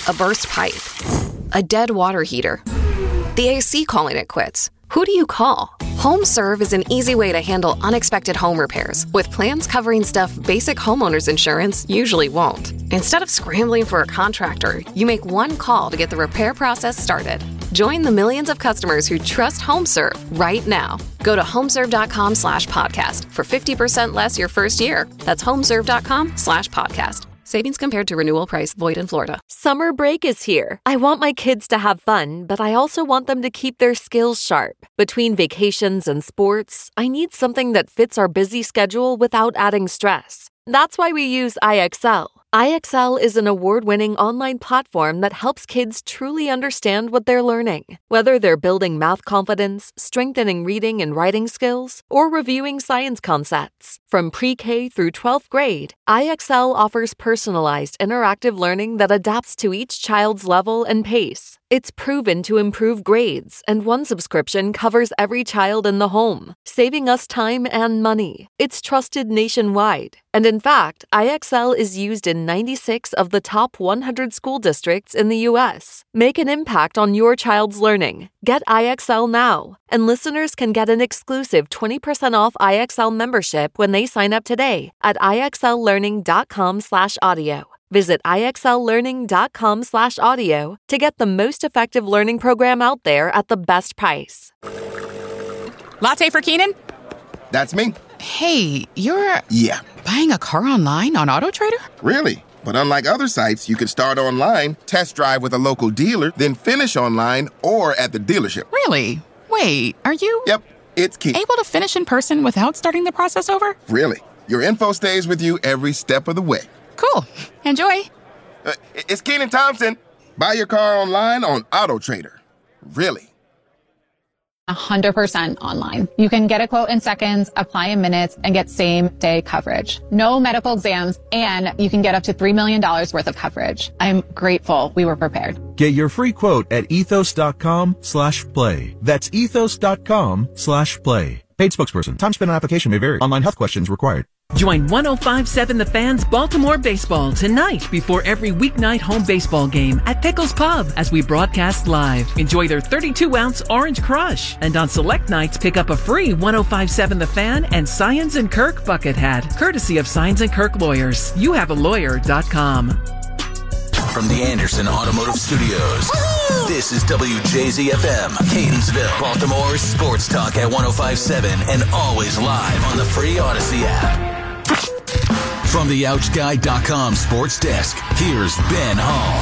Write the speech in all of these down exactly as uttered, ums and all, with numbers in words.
a burst pipe, a dead water heater, the A C calling it quits. Who do you call? HomeServe is an easy way to handle unexpected home repairs with plans covering stuff basic homeowners insurance usually won't. Instead of scrambling for a contractor, you make one call to get the repair process started. Join the millions of customers who trust HomeServe right now. Go to homeserve.com slash podcast for fifty percent less your first year. That's homeserve.com slash podcast. Savings compared to renewal price. Void in Florida. Summer break is here. I want my kids to have fun, but I also want them to keep their skills sharp. Between vacations and sports, I need something that fits our busy schedule without adding stress. That's why we use I X L. I X L is an award-winning online platform that helps kids truly understand what they're learning. Whether they're building math confidence, strengthening reading and writing skills, or reviewing science concepts. From pre-K through twelfth grade, I X L offers personalized interactive learning that adapts to each child's level and pace. It's proven to improve grades, and one subscription covers every child in the home, saving us time and money. It's trusted nationwide. And in fact, I X L is used in ninety-six of the top one hundred school districts in the U S. Make an impact on your child's learning. Get I X L now. And listeners can get an exclusive twenty percent off I X L membership when they sign up today at ixllearning.com slash audio. Visit ixllearning.com slash audio to get the most effective learning program out there at the best price. Latte for Keenan? That's me. Hey, you're... Yeah. Buying a car online on AutoTrader? Really? But unlike other sites, you can start online, test drive with a local dealer, then finish online or at the dealership. Really? Wait, are you... Yep, it's Key. Able to finish in person without starting the process over? Really. Your info stays with you every step of the way. Cool. Enjoy. Uh, it's Keenan Thompson. Buy your car online on AutoTrader. Really. one hundred percent online. You can get a quote in seconds, apply in minutes, and get same-day coverage. No medical exams, and you can get up to three million dollars worth of coverage. I'm grateful we were prepared. Get your free quote at ethos.com slash play. That's ethos.com slash play. Paid spokesperson. Time spent on application may vary. Online health questions required. Join one oh five point seven The Fan's Baltimore Baseball tonight before every weeknight home baseball game at Pickles Pub as we broadcast live. Enjoy their thirty-two ounce Orange Crush. And on select nights, pick up a free one oh five point seven The Fan and Science and Kirk bucket hat, courtesy of Science and Kirk Lawyers. You have a lawyer dot com. From the Anderson Automotive Studios, Woo! This is W J Z F M, Catonsville, Baltimore's sports talk at one oh five point seven and always live on the free Odyssey app. From the ouch guy dot com sports desk, here's Ben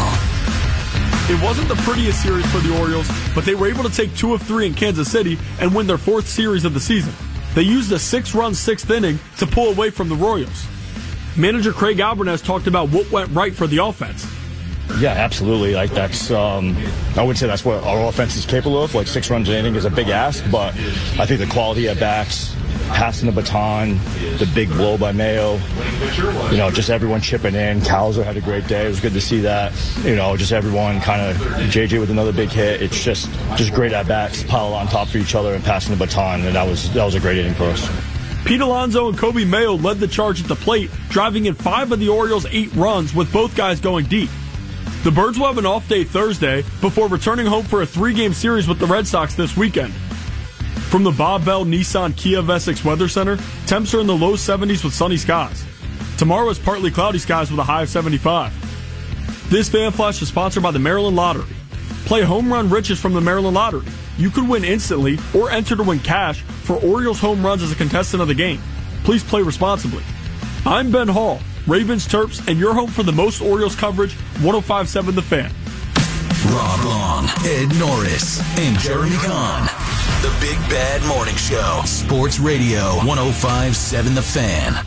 Hall. It wasn't the prettiest series for the Orioles, but they were able to take two of three in Kansas City and win their fourth series of the season. They used a six-run sixth inning to pull away from the Royals. Manager Craig Albernez talked about what went right for the offense. Yeah, absolutely. Like that's, um, I would say that's what our offense is capable of. Like six runs an inning is a big ask, but I think the quality at bats, passing the baton, the big blow by Mayo, you know, just everyone chipping in. Calzo had a great day. It was good to see that. You know, just everyone kind of, J J with another big hit. It's just, just great at bats, pile on top of each other and passing the baton, and that was that was a great inning for us. Pete Alonso and Kobe Mayo led the charge at the plate, driving in five of the Orioles' eight runs, with both guys going deep. The Birds will have an off day Thursday before returning home for a three-game series with the Red Sox this weekend. From the Bob Bell Nissan Kia of Essex Weather Center, temps are in the low seventies with sunny skies. Tomorrow is partly cloudy skies with a high of seventy-five. This Fan Flash is sponsored by the Maryland Lottery. Play Home Run Riches from the Maryland Lottery. You could win instantly or enter to win cash for Orioles home runs as a contestant of the game. Please play responsibly. I'm Ben Hall, Ravens Terps, and you're home for the most Orioles coverage, one oh five point seven The Fan. Rob Long, Ed Norris, and Jeremy Kahn. The Big Bad Morning Show. Sports Radio one oh five point seven The Fan.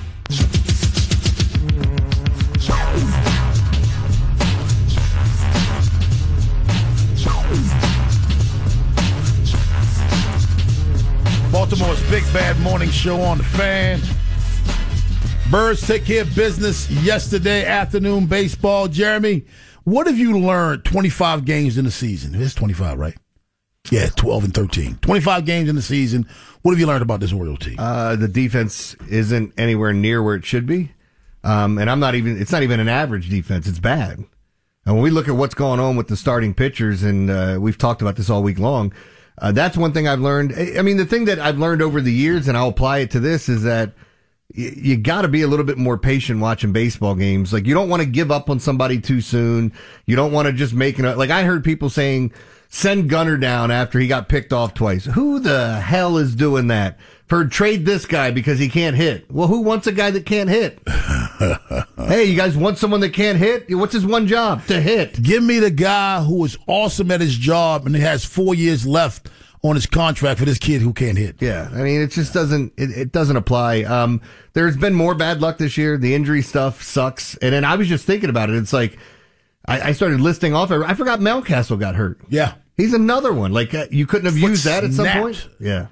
Baltimore's Big Bad Morning Show on The Fan. Birds take care of business yesterday afternoon baseball. Jeremy, what have you learned twenty-five games in the season? It's twenty-five, right? Yeah, twelve and thirteen. twenty-five games in the season. What have you learned about this Orioles team? Uh, the defense isn't anywhere near where it should be. Um, and I'm not even, it's not even an average defense. It's bad. And when we look at what's going on with the starting pitchers, and uh, we've talked about this all week long, uh, that's one thing I've learned. I mean, the thing that I've learned over the years, and I'll apply it to this, is that y- you got to be a little bit more patient watching baseball games. Like, you don't want to give up on somebody too soon. You don't want to just make it. Like, I heard people saying, send Gunnar down after he got picked off twice. Who the hell is doing that? For trade this guy because he can't hit. Well, who wants a guy that can't hit? Hey, you guys want someone that can't hit? What's his one job? To hit. Give me the guy who is awesome at his job and he has four years left on his contract for this kid who can't hit. Yeah, I mean, it just doesn't, it, it doesn't apply. Um, there's been more bad luck this year. The injury stuff sucks. And then I was just thinking about it. It's like, I, I started listing off. I forgot Mountcastle got hurt. Yeah. He's another one. Like, uh, you couldn't have Foot used that at some snapped. point? Yeah.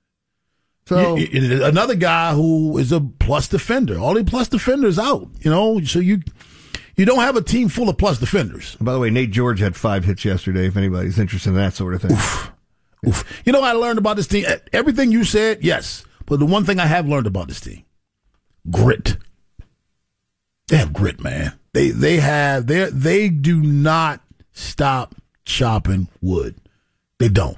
So You- you- another guy who is a plus defender. All the plus defenders out, you know, so you you don't have a team full of plus defenders. By the way, Nate George had five hits yesterday, if anybody's interested in that sort of thing. Oof. Oof. You know what I learned about this team? Everything you said, yes. But the one thing I have learned about this team, grit. They have grit, man. They they have they they do not stop chopping wood. They don't.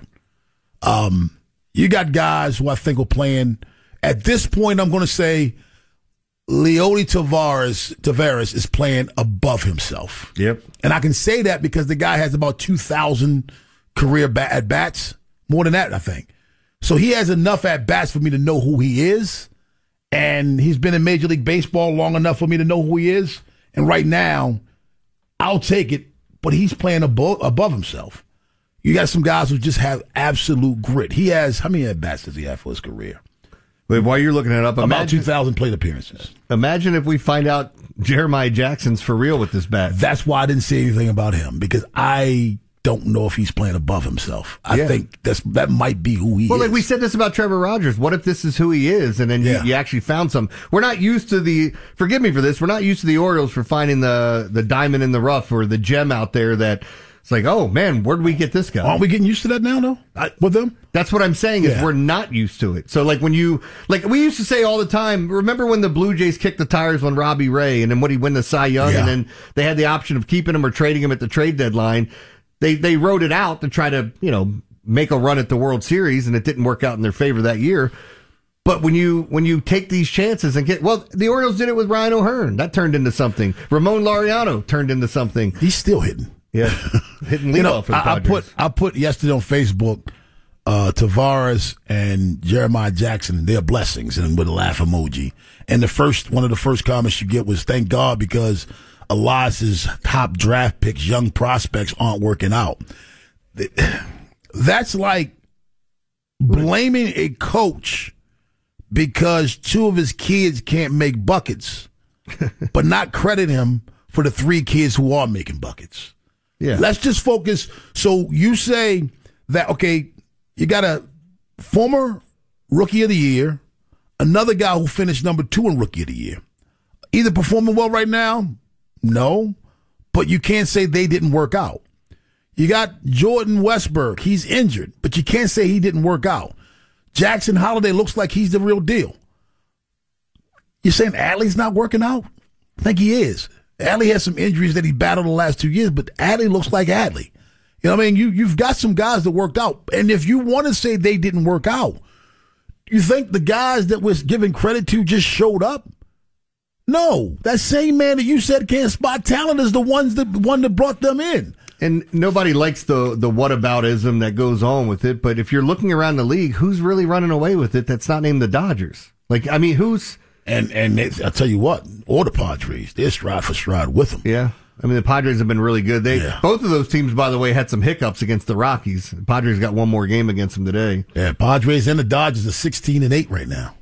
Um You got guys who I think are playing. At this point, I'm going to say Leody Taveras, Taveras is playing above himself. Yep. And I can say that because the guy has about two thousand career bat- at-bats. More than that, I think. So he has enough at-bats for me to know who he is. And he's been in Major League Baseball long enough for me to know who he is. And right now, I'll take it. But he's playing above, above himself. You got some guys who just have absolute grit. He has, how many at-bats does he have for his career? Wait, while you're looking it up, About imagine, two thousand plate appearances. Imagine if we find out Jeremiah Jackson's for real with this bat. That's why I didn't say anything about him, because I don't know if he's playing above himself. I Yeah. think that's that might be who he Well, is. like we said this about Trevor Rogers. What if this is who he is, and then Yeah. you, you actually found some? We're not used to the. Forgive me for this. We're not used to the Orioles for finding the the diamond in the rough or the gem out there that it's like, oh man, where'd we get this guy? Aren't we getting used to that now, though, I, with them? That's what I'm saying is Yeah. we're not used to it. So like when you, like we used to say all the time, remember when the Blue Jays kicked the tires on Robbie Ray and then when he win the Cy Young Yeah. and then they had the option of keeping him or trading him at the trade deadline. They, they wrote it out to try to, you know, make a run at the World Series and it didn't work out in their favor that year. But when you, when you take these chances and get, well, the Orioles did it with Ryan O'Hearn. That turned into something. Ramon Laureano turned into something. He's still hitting. Yeah. Hitting leadoff You know, for the I, I Padres. put I put yesterday on Facebook, uh, Taveras and Jeremiah Jackson, they're blessings, and with a laugh emoji. And the first one of the first comments you get was, "Thank God because Elias's top draft picks, young prospects, aren't working out." That's like blaming a coach because two of his kids can't make buckets, but not credit him for the three kids who are making buckets. Yeah. Let's just focus. So you say that, okay, you got a former Rookie of the Year, another guy who finished number two in Rookie of the Year. Either performing well right now? No. But you can't say they didn't work out. You got Jordan Westberg. He's injured, but you can't say he didn't work out. Jackson Holiday looks like he's the real deal. You're saying Adley's not working out? I think he is. Adley has some injuries that he battled the last two years, but Adley looks like Adley. You know what I mean? You, you've got some guys that worked out. And if you want to say they didn't work out, you think the guys that was given credit to just showed up? No. That same man that you said can't spot talent is the ones that one that brought them in. And nobody likes the the whataboutism that goes on with it. But if you're looking around the league, who's really running away with it that's not named the Dodgers? Like, I mean, who's... And and they, I'll tell you what, or the Padres, they're stride for stride with them. Yeah. I mean, the Padres have been really good. They Yeah. Both of those teams, by the way, had some hiccups against the Rockies. The Padres got one more game against them today. Yeah, Padres and the Dodgers are sixteen and eight right now.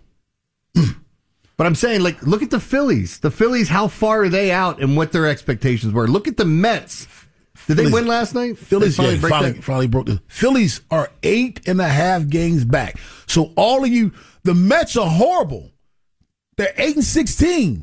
But I'm saying, like, look at the Phillies. The Phillies, how far are they out and what their expectations were? Look at the Mets. Did Phillies, they win last night? Phillies They finally, break finally, that? finally broke the. Phillies are eight and a half games back. So all of you, the Mets are horrible. They're eight and sixteen.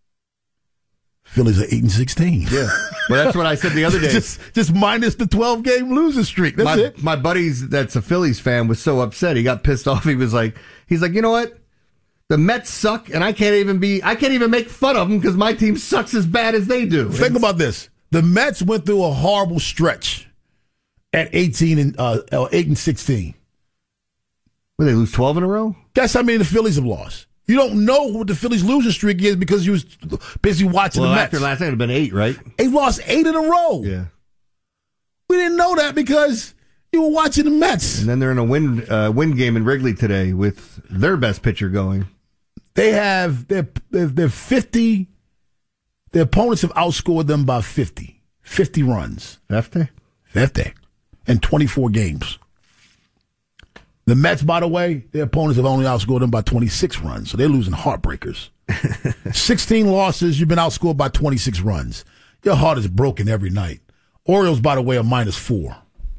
Phillies are eight and sixteen. Yeah. Well, that's what I said the other day. just, just minus the twelve game losing streak. That's my, it. my buddies that's a Phillies fan was so upset. He got pissed off. He was like, he's like, you know what? The Mets suck, and I can't even be, I can't even make fun of them because my team sucks as bad as they do. Think It's- about this. The Mets went through a horrible stretch at eighteen and uh, eight and sixteen. Will they lose twelve in a row? Guess how many the Phillies have lost? You don't know what the Phillies losing streak is because you was busy watching well, the Mets. After last night, it would have been eight, right? They lost eight in a row. Yeah. We didn't know that because you were watching the Mets. And then they're in a win uh, win game in Wrigley today with their best pitcher going. They have they're they're fifty. Their opponents have outscored them by fifty. Fifty runs. Fifty. Fifty. In twenty-four games. The Mets, by the way, their opponents have only outscored them by twenty-six runs, so they're losing heartbreakers. sixteen losses, you've been outscored by twenty-six runs. Your heart is broken every night. Orioles, by the way, are minus four.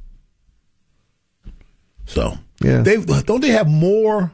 So, yeah, they don't they have more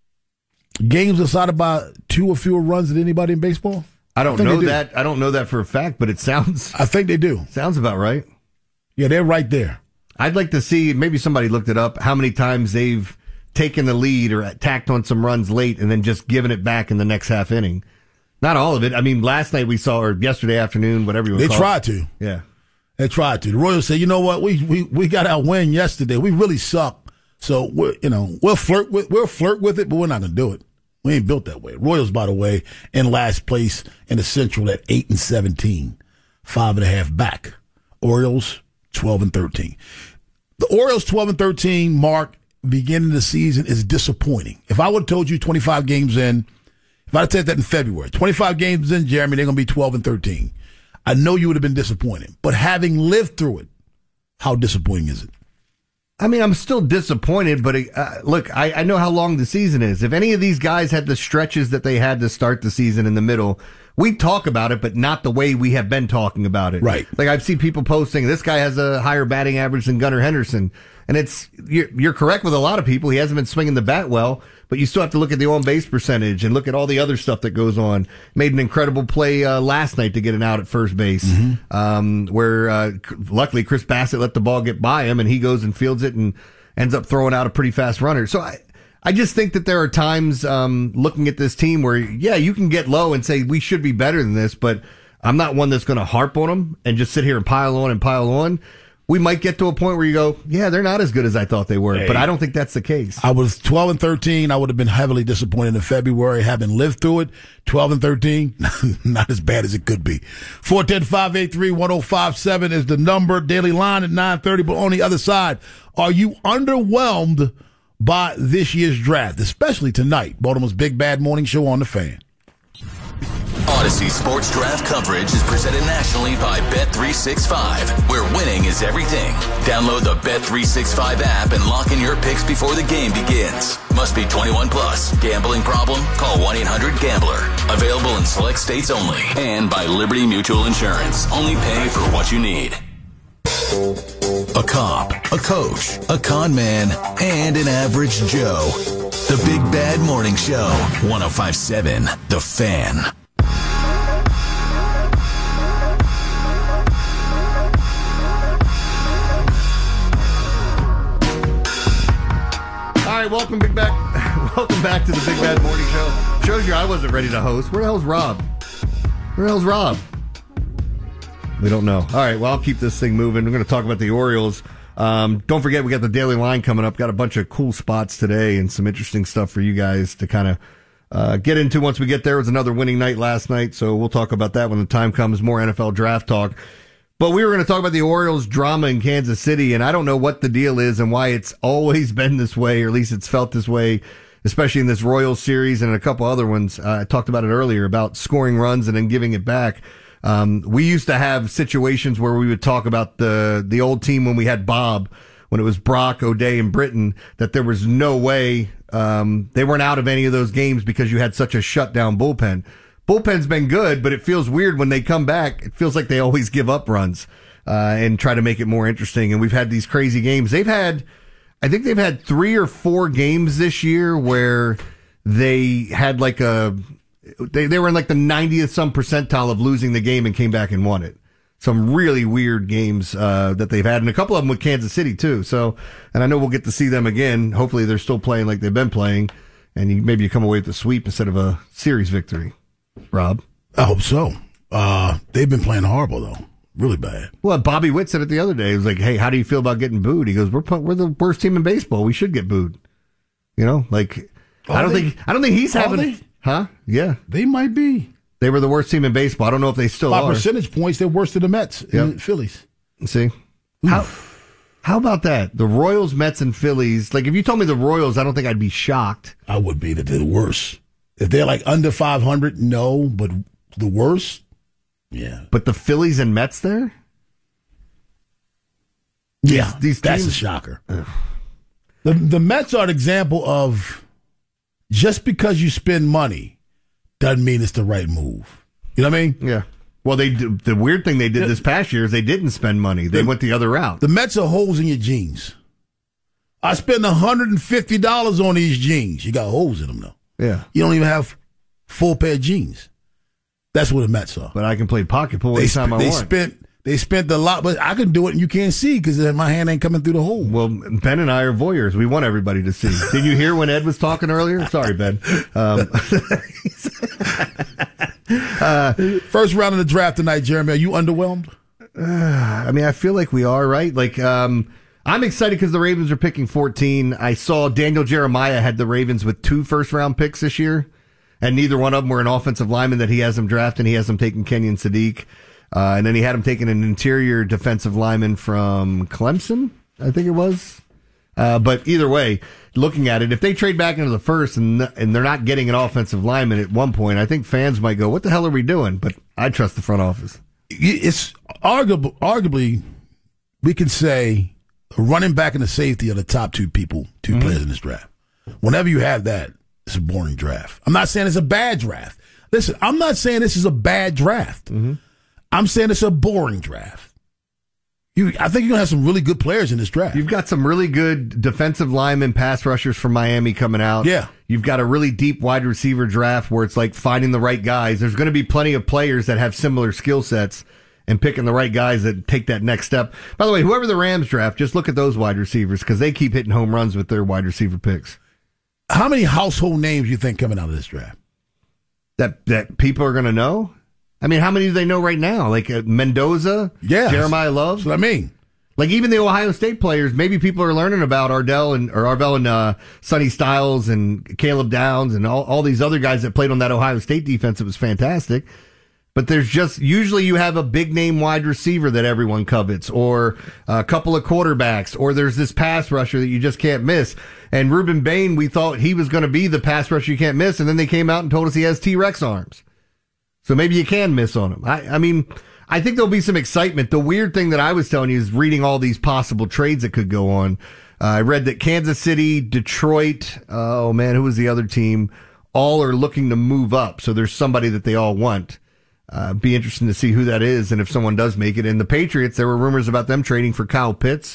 games decided by two or fewer runs than anybody in baseball? I don't I know do. that. I don't know that for a fact, but it sounds. I think they do. Sounds about right. Yeah, they're right there. I'd like to see, maybe somebody looked it up, how many times they've taken the lead or tacked on some runs late and then just given it back in the next half inning. Not all of it. I mean, last night we saw, or yesterday afternoon, whatever you want to They call tried it. to. Yeah. They tried to. The Royals said, you know what, we we, we got our win yesterday. We really suck. So, we're, you know, we'll flirt with we'll flirt with it, but we're not going to do it. We ain't built that way. Royals, by the way, in last place in the Central at eight and seventeen. Five and a half back. Orioles, twelve and thirteen. The Orioles twelve and thirteen mark beginning of the season is disappointing. If I would have told you twenty-five games in, if I'd have said that in February, twenty-five games in, Jeremy, they're going to be twelve and thirteen. I know you would have been disappointed. But having lived through it, how disappointing is it? I mean, I'm still disappointed, but uh, look, I, I know how long the season is. If any of these guys had the stretches that they had to start the season in the middle, we talk about it, but not the way we have been talking about it. Right. Like I've seen people posting, this guy has a higher batting average than Gunnar Henderson. And it's, you're, you're correct with a lot of people. He hasn't been swinging the bat well, but you still have to look at the on base percentage and look at all the other stuff that goes on. Made an incredible play uh, last night to get an out at first base, mm-hmm. um, where uh, luckily Chris Bassett let the ball get by him and he goes and fields it and ends up throwing out a pretty fast runner. So I, I just think that there are times um, looking at this team where, yeah, you can get low and say we should be better than this, but I'm not one that's going to harp on them and just sit here and pile on and pile on. We might get to a point where you go, yeah, they're not as good as I thought they were, hey, but I don't think that's the case. I was twelve and thirteen. I would have been heavily disappointed in February, having lived through it. twelve and thirteen, not as bad as it could be. four one zero, five eight three, one zero five seven is the number. Daily Line at nine thirty, but on the other side, are you underwhelmed by this year's draft, especially tonight? Baltimore's Big Bad Morning Show on the Fan. Odyssey Sports Draft coverage is presented nationally by Bet three sixty-five, where winning is everything. Download the Bet three sixty-five app and lock in your picks before the game begins. Must be twenty-one plus. Gambling problem? Call one eight hundred gambler. Available in select states only. And by Liberty Mutual Insurance. Only pay for what you need. A cop, a coach, a con man, and an average Joe. The Big Bad Morning Show. one oh five point seven The Fan. All right, welcome big back. Welcome back to the Big Bad Morning Show. Shows you I wasn't ready to host. Where the hell's Rob? Where the hell's Rob? We don't know. All right, well, I'll keep this thing moving. We're going to talk about the Orioles. Um, don't forget, we got the Daily Line coming up. Got a bunch of cool spots today and some interesting stuff for you guys to kind of uh, get into once we get there. It was another winning night last night, so we'll talk about that when the time comes. More N F L draft talk. But we were going to talk about the Orioles drama in Kansas City, and I don't know what the deal is and why it's always been this way, or at least it's felt this way, especially in this Royals series and a couple other ones. Uh, I talked about it earlier about scoring runs and then giving it back. Um, we used to have situations where we would talk about the, the old team when we had Bob, when it was Brock, O'Day, and Britton, that there was no way, um, they weren't out of any of those games because you had such a shutdown bullpen. Bullpen's been good, but it feels weird when they come back. It feels like they always give up runs, uh, and try to make it more interesting. And we've had these crazy games. They've had, I think they've had three or four games this year where they had like a, They they were in like the ninetieth some percentile of losing the game and came back and won it. Some really weird games uh, that they've had, and a couple of them with Kansas City too. So, and I know we'll get to see them again. Hopefully, they're still playing like they've been playing, and you, maybe you come away with a sweep instead of a series victory. Rob, I hope so. Uh, they've been playing horrible though. Really bad. Well, Bobby Witt said it the other day. He was like, hey, how do you feel about getting booed? He goes, we're we're the worst team in baseball. We should get booed. You know, like, Are I don't they? think I don't think he's Are having. they? Huh? Yeah. They might be. They were the worst team in baseball. I don't know if they still By are. percentage points, they're worse than the Mets Yep. and the Phillies. See? How how about that? The Royals, Mets, and Phillies. Like, if you told me the Royals, I don't think I'd be shocked. I would be that they're the worst. If they're like under five hundred, no, but the worst, yeah. But the Phillies and Mets there? Yeah, these, these that's teams, a shocker. Ugh. The the Mets are an example of just because you spend money doesn't mean it's the right move. You know what I mean? Yeah. Well, they the weird thing they did this past year is they didn't spend money. They the, went the other route. The Mets are holes in your jeans. I spent one hundred fifty dollars on these jeans. You got holes in them, though. Yeah. You don't even have full pair of jeans. That's what the Mets are. But I can play pocket pool they anytime sp- I they want. Spent, they spent a lot, but I can do it and you can't see because my hand ain't coming through the hole. Well, Ben and I are voyeurs. We want everybody to see. Did you hear when Ed was talking earlier? Sorry, Ben. Um, uh, First round of the draft tonight, Jeremy. Are you underwhelmed? Uh, I mean, I feel like we are, right? Like, um, I'm excited because the Ravens are picking fourteen. I saw Daniel Jeremiah had the Ravens with two first-round picks this year, and neither one of them were an offensive lineman that he has them drafting. He has them taking Kenyon Sadiq. Uh, and then he had him taking an interior defensive lineman from Clemson, I think it was. Uh, but either way, looking at it, if they trade back into the first and and they're not getting an offensive lineman at one point, I think fans might go, what the hell are we doing? But I trust the front office. It's arguable, arguably, we can say a running back and a safety are the top two people, two mm-hmm. players in this draft. Whenever you have that, it's a boring draft. I'm not saying it's a bad draft. Listen, I'm not saying this is a bad draft. Mm-hmm. I'm saying it's a boring draft. You, I think you're going to have some really good players in this draft. You've got some really good defensive linemen, pass rushers from Miami coming out. Yeah. You've got a really deep wide receiver draft where it's like finding the right guys. There's going to be plenty of players that have similar skill sets and picking the right guys that take that next step. By the way, whoever the Rams draft, just look at those wide receivers because they keep hitting home runs with their wide receiver picks. How many household names you think coming out of this draft? That, that people are going to know? I mean, how many do they know right now? Like uh, Mendoza, yeah, Jeremiah Love. That's what I mean. Like even the Ohio State players, maybe people are learning about Ardell and or Arvell and uh, Sonny Styles and Caleb Downs and all, all these other guys that played on that Ohio State defense. It was fantastic. But there's just usually you have a big name wide receiver that everyone covets, or a couple of quarterbacks, or there's this pass rusher that you just can't miss. And Ruben Bain, we thought he was going to be the pass rusher you can't miss, and then they came out and told us he has T-Rex arms. So maybe you can miss on him. I, I mean, I think there'll be some excitement. The weird thing that I was telling you is reading all these possible trades that could go on. Uh, I read that Kansas City, Detroit, uh, oh man, who was the other team? All are looking to move up. So there's somebody that they all want. Uh, be interesting to see who that is and if someone does make it. And the Patriots, there were rumors about them trading for Kyle Pitts.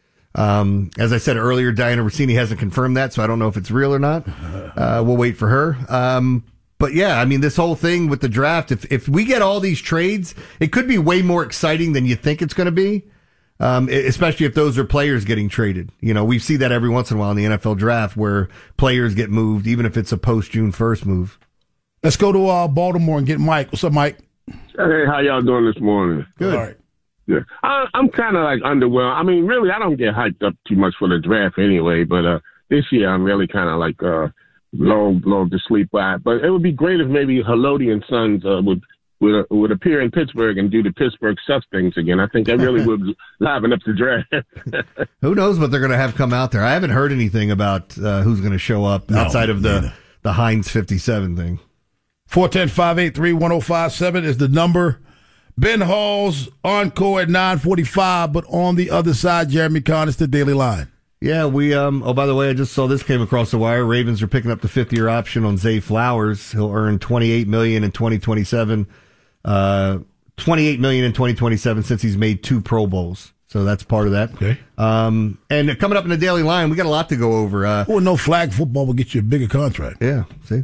Um, as I said earlier, Diana Rossini hasn't confirmed that, so I don't know if it's real or not. Uh, we'll wait for her. Um, But yeah, I mean, this whole thing with the draft, if if we get all these trades, it could be way more exciting than you think it's going to be, um, especially if those are players getting traded. You know, we see that every once in a while in the N F L draft where players get moved, even if it's a post-June first move. Let's go to uh, Baltimore and get Mike. What's up, Mike? Hey, how y'all doing this morning? Good. All right. Yeah, I, I'm kind of like underwhelmed. I mean, really, I don't get hyped up too much for the draft anyway, but uh, this year I'm really kind of like uh, lulled, lulled to sleep by it. But it would be great if maybe Haloti and Sons uh, would would, uh, would appear in Pittsburgh and do the Pittsburgh Sus things again. I think that really would liven up the draft. Who knows what they're going to have come out there? I haven't heard anything about uh, who's going to show up no, outside of the, neither. the Heinz fifty-seven thing. four one zero, five eight three, one zero five seven is the number. Ben Hall's encore at nine forty-five, but on the other side, Jeremy Conn, it's the Daily Line. Yeah, we, um, oh, by the way, I just saw this came across the wire. Ravens are picking up the fifth year option on Zay Flowers. He'll earn twenty-eight million dollars in twenty twenty-seven, uh, twenty-eight million dollars in twenty twenty-seven since he's made two Pro Bowls. So that's part of that. Okay. Um, and coming up in the Daily Line, we got a lot to go over. Uh, well, no flag football will get you a bigger contract. Yeah, see?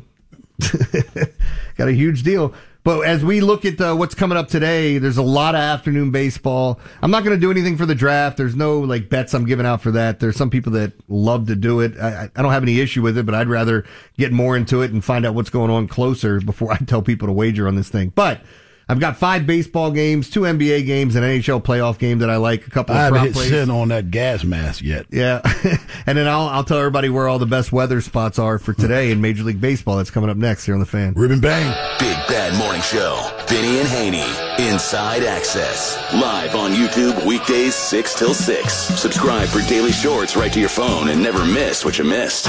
Got a huge deal. But as we look at uh, what's coming up today, there's a lot of afternoon baseball. I'm not going to do anything for the draft. There's no like bets I'm giving out for that. There's some people that love to do it. I, I don't have any issue with it, but I'd rather get more into it and find out what's going on closer before I tell people to wager on this thing. But I've got five baseball games, two N B A games, an N H L playoff game that I like, a couple I of haven't prop hit plays. sin on that gas mask yet. Yeah. And then I'll, I'll tell everybody where all the best weather spots are for today in Major League Baseball. That's coming up next here on The Fan. Ribbon bang. Big Bad Morning Show. Vinny and Haney. Inside Access. Live on YouTube weekdays six till six. Subscribe for daily shorts right to your phone and never miss what you missed.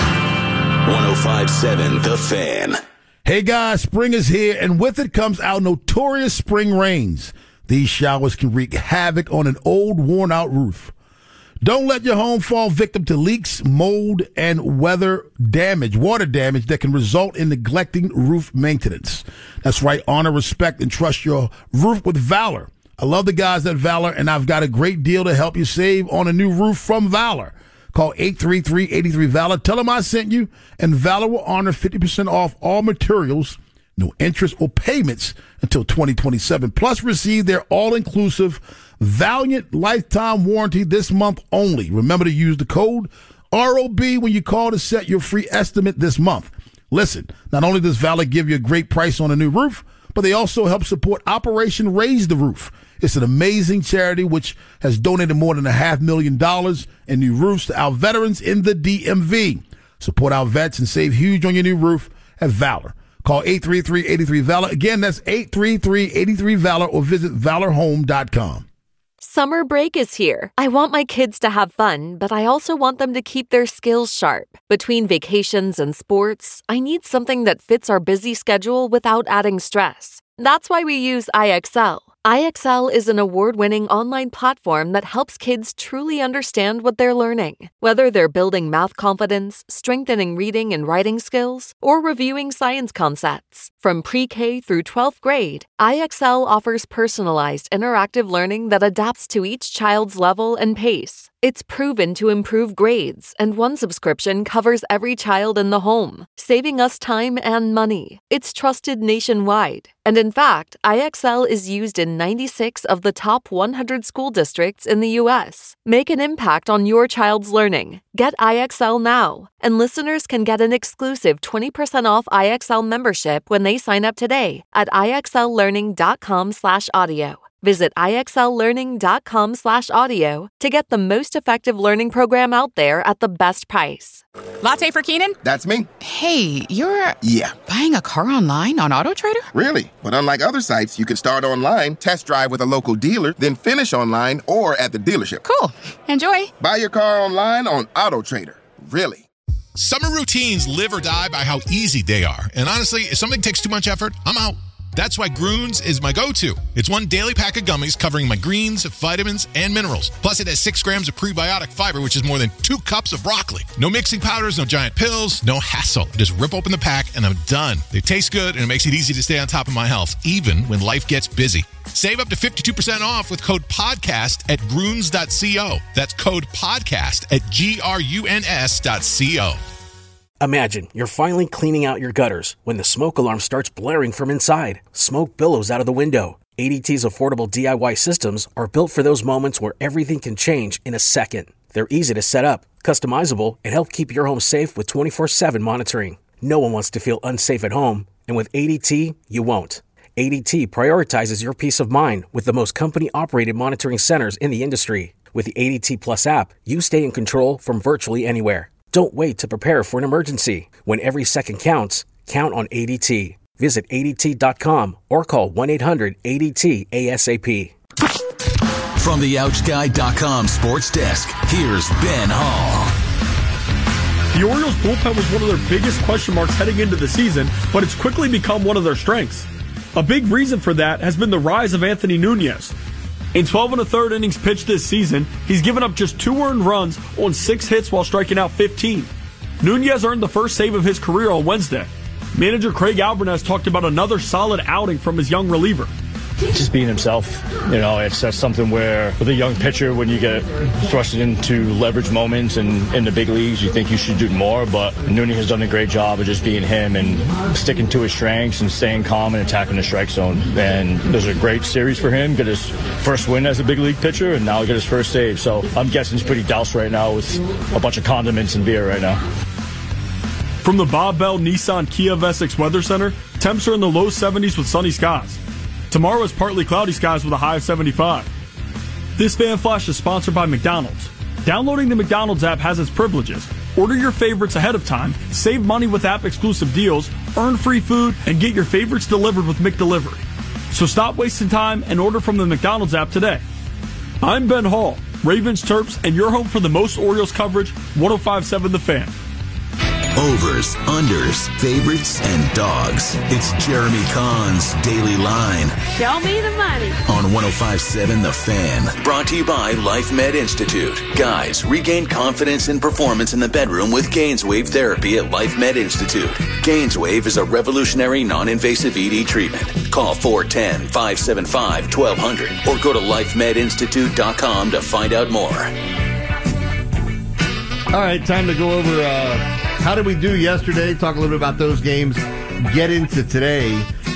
one oh five point seven The Fan. Hey guys, spring is here, and with it comes our notorious spring rains. These showers can wreak havoc on an old, worn-out roof. Don't let your home fall victim to leaks, mold, and weather damage, water damage that can result in neglecting roof maintenance. That's right, honor, respect, and trust your roof with Valor. I love the guys at Valor, and I've got a great deal to help you save on a new roof from Valor. Call eight three three, eight three, VALOR. Tell them I sent you, and Valor will honor fifty percent off all materials, no interest or payments until twenty twenty-seven. Plus, receive their all-inclusive Valiant lifetime warranty this month only. Remember to use the code R O B when you call to set your free estimate this month. Listen, not only does Valor give you a great price on a new roof, but they also help support Operation Raise the Roof. It's an amazing charity which has donated more than a half million dollars in new roofs to our veterans in the D M V. Support our vets and save huge on your new roof at Valor. Call eight three three, eight three, VALOR. Again, that's eight three three, eight three, VALOR or visit valor home dot com. Summer break is here. I want my kids to have fun, but I also want them to keep their skills sharp. Between vacations and sports, I need something that fits our busy schedule without adding stress. That's why we use I X L. I X L is an award-winning online platform that helps kids truly understand what they're learning. Whether they're building math confidence, strengthening reading and writing skills, or reviewing science concepts. From pre-K through twelfth grade, I X L offers personalized interactive learning that adapts to each child's level and pace. It's proven to improve grades, and one subscription covers every child in the home, saving us time and money. It's trusted nationwide. And in fact, I X L is used in ninety-six of the top one hundred school districts in the U S. Make an impact on your child's learning. Get I X L now. And listeners can get an exclusive twenty percent off I X L membership when they sign up today at ixllearning.com slash audio. Visit ixllearning.com slash audio to get the most effective learning program out there at the best price. Latte for Keenan? That's me. Hey, you're... Yeah. Buying a car online on AutoTrader? Really? But unlike other sites, you can start online, test drive with a local dealer, then finish online or at the dealership. Cool. Enjoy. Buy your car online on AutoTrader. Really? Summer routines live or die by how easy they are. And honestly, if something takes too much effort, I'm out. That's why Groones is my go-to. It's one daily pack of gummies covering my greens, vitamins, and minerals. Plus, it has six grams of prebiotic fiber, which is more than two cups of broccoli. No mixing powders, no giant pills, no hassle. Just rip open the pack, and I'm done. They taste good, and it makes it easy to stay on top of my health, even when life gets busy. Save up to fifty-two percent off with code PODCAST at groones dot co. That's code PODCAST at G R U N S dot C O. Imagine you're finally cleaning out your gutters when the smoke alarm starts blaring from inside. Smoke billows out of the window. A D T's affordable D I Y systems are built for those moments where everything can change in a second. They're easy to set up, customizable, and help keep your home safe with twenty-four seven monitoring. No one wants to feel unsafe at home, and with A D T, you won't. A D T prioritizes your peace of mind with the most company-operated monitoring centers in the industry. With the A D T Plus app, you stay in control from virtually anywhere. Don't wait to prepare for an emergency. When every second counts, count on A D T. Visit A D T dot com or call one eight hundred A D T A S A P. From the ouch guy dot com sports desk, here's Ben Hall. The Orioles bullpen was one of their biggest question marks heading into the season, but it's quickly become one of their strengths. A big reason for that has been the rise of Anthony Nunez. In twelve and a third innings pitched this season, he's given up just two earned runs on six hits while striking out fifteen. Nunez earned the first save of his career on Wednesday. Manager Craig Albernes talked about another solid outing from his young reliever. Just being himself, you know, it's that's something where with a young pitcher, when you get thrusted into leverage moments and in the big leagues, you think you should do more, but Nunez has done a great job of just being him and sticking to his strengths and staying calm and attacking the strike zone. And there's a great series for him, get his first win as a big league pitcher, and now he got his first save. So I'm guessing he's pretty doused right now with a bunch of condiments and beer right now. From the Bob Bell Nissan Kia of Essex Weather Center, temps are in the low seventies with sunny skies. Tomorrow is partly cloudy skies with a high of seventy-five. This Fan Flash is sponsored by McDonald's. Downloading the McDonald's app has its privileges. Order your favorites ahead of time, save money with app-exclusive deals, earn free food, and get your favorites delivered with McDelivery. So stop wasting time and order from the McDonald's app today. I'm Ben Hall, Ravens, Terps, and your home for the most Orioles coverage, one oh five point seven The Fan. Overs, unders, favorites, and dogs. It's Jeremy Kahn's Daily Line. Show me the money. On one oh five point seven The Fan. Brought to you by Life Med Institute. Guys, regain confidence and performance in the bedroom with Gainswave therapy at Life Med Institute. Gainswave is a revolutionary non-invasive E D treatment. Call four one zero, five seven five, one two zero zero or go to life med institute dot com to find out more. All right, time to go over uh, how did we do yesterday, talk a little bit about those games, get into today.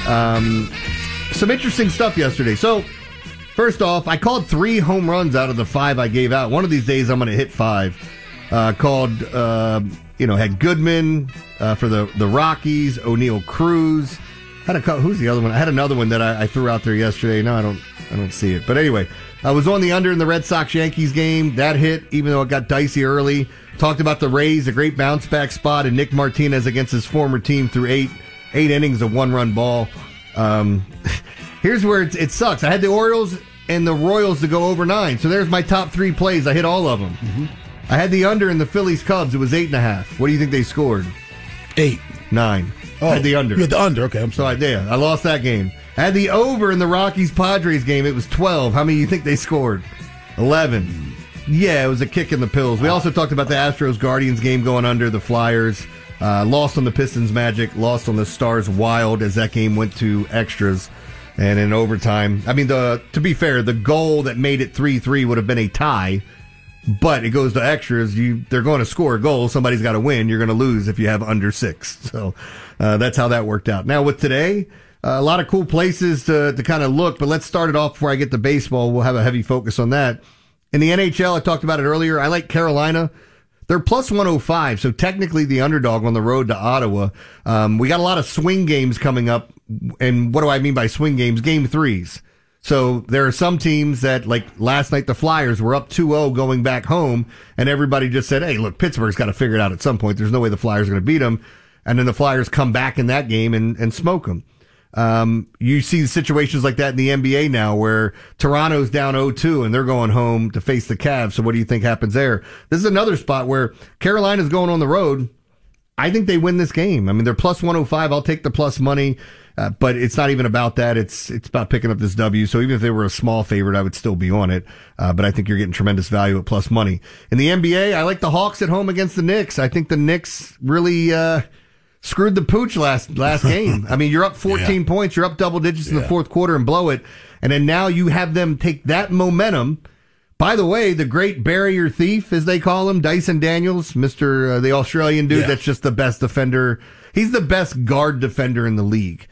Um, some interesting stuff yesterday. So, first off, I called three home runs out of the five I gave out. One of these days I'm going to hit five. Uh, called, uh, you know, had Goodman uh, for the, the Rockies, O'Neal Cruz. Had a who's the other one? I had another one that I, I threw out there yesterday. No, I don't I don't see it. But anyway, I was on the under in the Red Sox-Yankees game. That hit, even though it got dicey early. Talked about the Rays, a great bounce-back spot, and Nick Martinez against his former team through eight eight innings of one-run ball. Um, here's where it, it sucks. I had the Orioles and the Royals to go over nine. So there's my top three plays. I hit all of them. Mm-hmm. I had the under in the Phillies-Cubs. It was eight and a half. What do you think they scored? Eight. Nine. Oh, I had the under. You had the under. Okay, I'm sorry. So I, yeah, I lost that game. I had the over in the Rockies-Padres game. It was twelve. How many do you think they scored? eleven. Yeah, it was a kick in the pills. We also talked about the Astros-Guardians game going under, the Flyers. Uh, lost on the Pistons Magic, lost on the Stars Wild as that game went to extras and in overtime. I mean, the to be fair, the goal that made it three three would have been a tie, but it goes to extras. You They're going to score a goal. Somebody's got to win. You're going to lose if you have under six. So uh, that's how that worked out. Now, with today, uh, a lot of cool places to, to kind of look, but let's start it off before I get to baseball. We'll have a heavy focus on that. In the N H L, I talked about it earlier. I like Carolina. They're plus one oh five, so technically the underdog on the road to Ottawa. Um, we got a lot of swing games coming up, and what do I mean by swing games? Game threes. So there are some teams that, like last night, the Flyers were up two oh going back home, and everybody just said, hey, look, Pittsburgh's got to figure it out at some point. There's no way the Flyers are going to beat them. And then the Flyers come back in that game and, and smoke them. Um, you see situations like that in the N B A now where Toronto's down oh two and they're going home to face the Cavs. So what do you think happens there? This is another spot where Carolina's going on the road. I think they win this game. I mean, they're plus one oh five. I'll take the plus money, uh, but it's not even about that. It's it's about picking up this W. So even if they were a small favorite, I would still be on it. Uh, but I think you're getting tremendous value at plus money. In the N B A, I like the Hawks at home against the Knicks. I think the Knicks really uh screwed the pooch last last game. I mean, you're up fourteen yeah. points, you're up double digits in yeah. the fourth quarter and blow it, and then now you have them take that momentum. By the way, the great barrier thief, as they call him, Dyson Daniels, Mister Uh, the Australian dude yeah. that's just the best defender. He's the best guard defender in the league.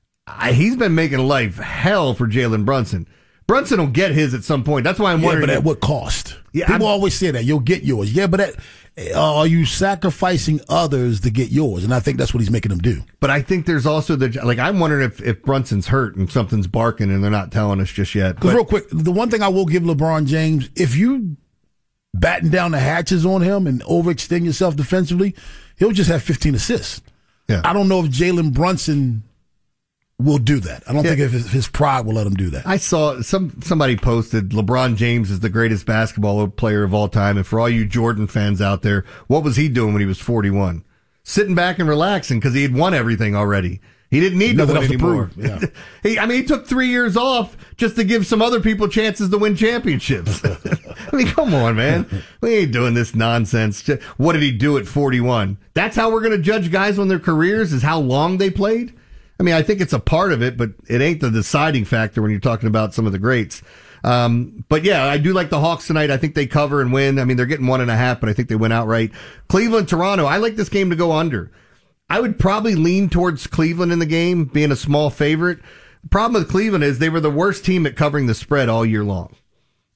I, he's been making life hell for Jalen Brunson. Brunson will get his at some point. That's why I'm yeah, wondering. But at what cost? Yeah, People I'm, always say that. You'll get yours. Yeah, but at, uh, are you sacrificing others to get yours? And I think that's what he's making them do. But I think there's also the, like, I'm wondering if, if Brunson's hurt and something's barking and they're not telling us just yet. Because real quick, the one thing I will give LeBron James, if you batten down the hatches on him and overextend yourself defensively, he'll just have fifteen assists. Yeah. I don't know if Jalen Brunson will do that. I don't yeah. think if his, his pride will let him do that. I saw some somebody posted LeBron James is the greatest basketball player of all time. And for all you Jordan fans out there, what was he doing when he was forty-one? Sitting back and relaxing because he had won everything already. He didn't need Nothing to win anymore. To yeah. he, I mean, he took three years off just to give some other people chances to win championships. I mean, come on, man. We ain't doing this nonsense. What did he do at forty-one? That's how we're going to judge guys on their careers, is how long they played? I mean, I think it's a part of it, but it ain't the deciding factor when you're talking about some of the greats. Um, but yeah, I do like the Hawks tonight. I think they cover and win. I mean, they're getting one and a half, but I think they win outright. Cleveland, Toronto. I like this game to go under. I would probably lean towards Cleveland in the game, being a small favorite. The problem with Cleveland is they were the worst team at covering the spread all year long.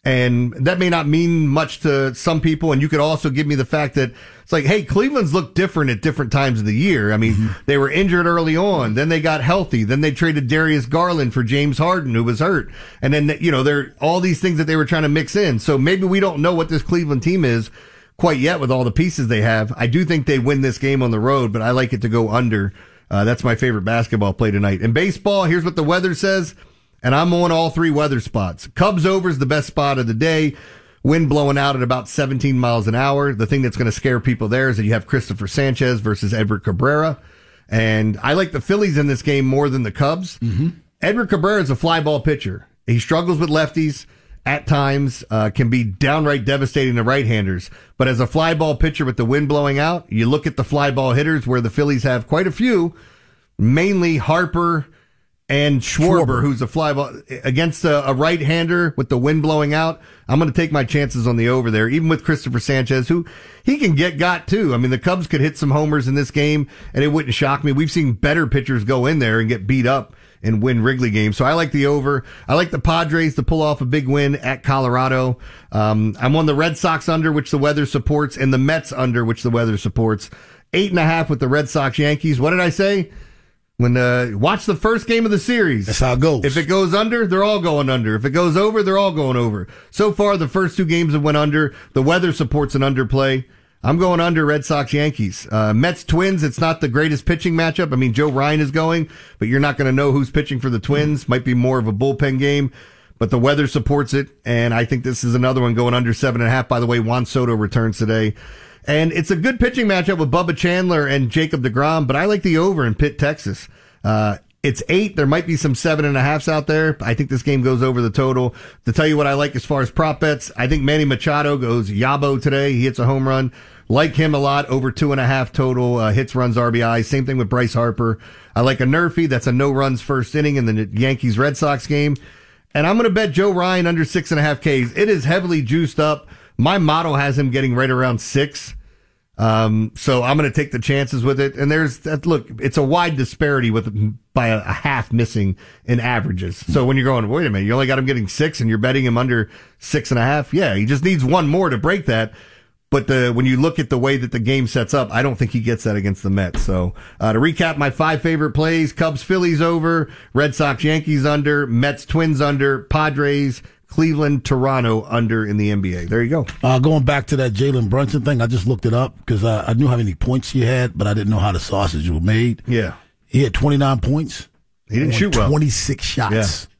And that may not mean much to some people. And you could also give me the fact that it's like, hey, Cleveland's looked different at different times of the year. I mean, mm-hmm. they were injured early on. Then they got healthy. Then they traded Darius Garland for James Harden, who was hurt. And then, you know, there all these things that they were trying to mix in. So maybe we don't know what this Cleveland team is quite yet with all the pieces they have. I do think they win this game on the road, but I like it to go under. Uh, that's my favorite basketball play tonight. In baseball, here's what the weather says. And I'm on all three weather spots. Cubs over is the best spot of the day. Wind blowing out at about seventeen miles an hour. The thing that's going to scare people there is that you have Christopher Sanchez versus Edward Cabrera. And I like the Phillies in this game more than the Cubs. Mm-hmm. Edward Cabrera is a fly ball pitcher. He struggles with lefties at times, uh, can be downright devastating to right-handers. But as a fly ball pitcher with the wind blowing out, you look at the fly ball hitters where the Phillies have quite a few, mainly Harper and Schwarber, Schwarber, who's a fly ball against a, a right-hander with the wind blowing out. I'm going to take my chances on the over there, even with Christopher Sanchez, who he can get got too. I mean, the Cubs could hit some homers in this game, and it wouldn't shock me. We've seen better pitchers go in there and get beat up and win Wrigley games. So I like the over. I like the Padres to pull off a big win at Colorado. Um, I'm on the Red Sox under, which the weather supports, and the Mets under, which the weather supports. Eight and a half with the Red Sox Yankees. What did I say? When uh, watch the first game of the series. That's how it goes. If it goes under, they're all going under. If it goes over, they're all going over. So far, the first two games have went under. The weather supports an underplay. I'm going under Red Sox Yankees. Uh, Mets Twins, it's not the greatest pitching matchup. I mean, Joe Ryan is going, but you're not going to know who's pitching for the Twins. Might be more of a bullpen game, but the weather supports it. And I think this is another one going under seven and a half. By the way, Juan Soto returns today. And it's a good pitching matchup with Bubba Chandler and Jacob deGrom, but I like the over in Pitt, Texas. Uh, it's eight. There might be some seven and a halfs out there. I think this game goes over the total. To tell you what I like as far as prop bets, I think Manny Machado goes Yabo today. He hits a home run. Like him a lot, over two and a half total uh, hits, runs, R B I. Same thing with Bryce Harper. I like a Nerfy. That's a no runs first inning in the Yankees Red Sox game. And I'm going to bet Joe Ryan under six and a half Ks. It is heavily juiced up. My model has him getting right around six. Um, so I'm going to take the chances with it. And there's that. Look, it's a wide disparity with by a, a half missing in averages. So when you're going, wait a minute, you only got him getting six and you're betting him under six and a half. Yeah, he just needs one more to break that. But the, when you look at the way that the game sets up, I don't think he gets that against the Mets. So, uh, to recap my five favorite plays, Cubs, Phillies over, Red Sox, Yankees under, Mets, Twins under, Padres, Cleveland, Toronto under in the N B A. There you go. Uh, going back to that Jalen Brunson thing, I just looked it up because I, I knew how many points he had, but I didn't know how the sausage was made. Yeah. He had twenty-nine points. He didn't shoot well. twenty-six shots. Yeah.